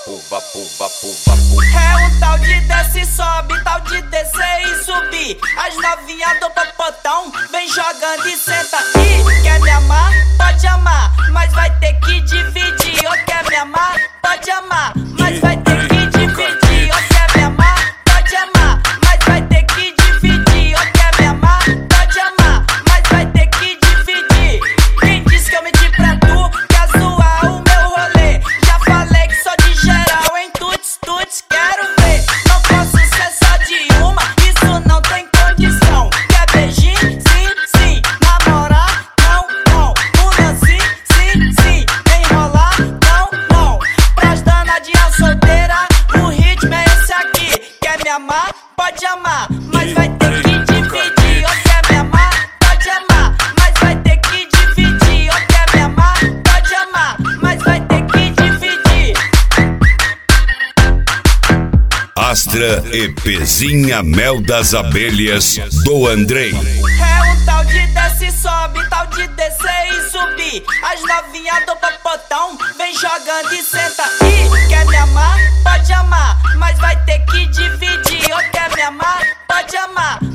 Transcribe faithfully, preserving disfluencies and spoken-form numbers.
vapo, vapo, vapo, vapo. É um tal de desce e sobe, tal de descer e subir. As novinhas do popotão vem jogando e senta. E quer me amar? Pode amar, mas vai ter que dividir. Ou quer me amar? Pode amar, mas vai ter que dividir. Ou quer me amar? Pode amar, mas vai ter que dividir. Ou quer me amar? Pode amar, mas vai ter que dividir. Quem disse que eu menti pra tu? Quer zoar o meu rolê? Já falei que sou de geral, em tuts, tuts, quero ver. Não posso ser só de uma, isso não tem condição. Quer beijinho? Sim, sim. Namorar? Não, não. Um lance? Sim, sim. Enrolar? Não, não. Pras danadinhas solteiras, o ritmo é esse aqui. Quer me amar? Pode amar, mas vai ter que dividir. Ou quer me amar? Pode amar, mas vai ter que dividir. Ou quer me amar? Pode amar, mas vai ter que dividir. Astra EPzinha Mel das Abelhas do Andrei. É um tal de desce e sobe, tal de descer e subir. As novinhas do popotão vem jogando e senta. E quer me amar? Pode amar, mas vai ter que dividir. Ou quer me amar? Pode amar,